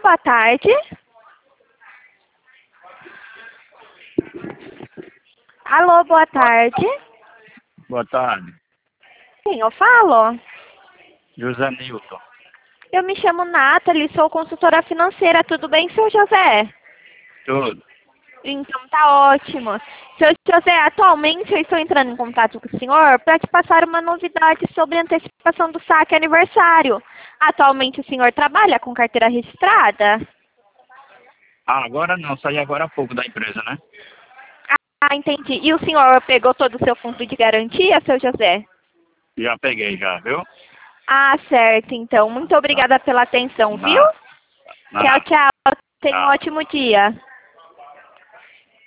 boa tarde. Alô, boa tarde. Boa tarde. Quem eu falo? José Nilton. Eu me chamo Nathalie, sou consultora financeira. Tudo bem, seu José? Tudo. Então tá ótimo. Seu José, atualmente eu estou entrando em contato com o senhor para te passar uma novidade sobre a antecipação do saque aniversário. Atualmente o senhor trabalha com carteira registrada? Ah, agora não, saí agora há pouco da empresa, né? Ah, entendi. E o senhor pegou todo o seu fundo de garantia, seu José? Já peguei já, viu? Ah, certo, então. Muito Tá. obrigada pela atenção, viu? Nada. Tchau, Nada. tchau. Tenha um Tchau. ótimo dia.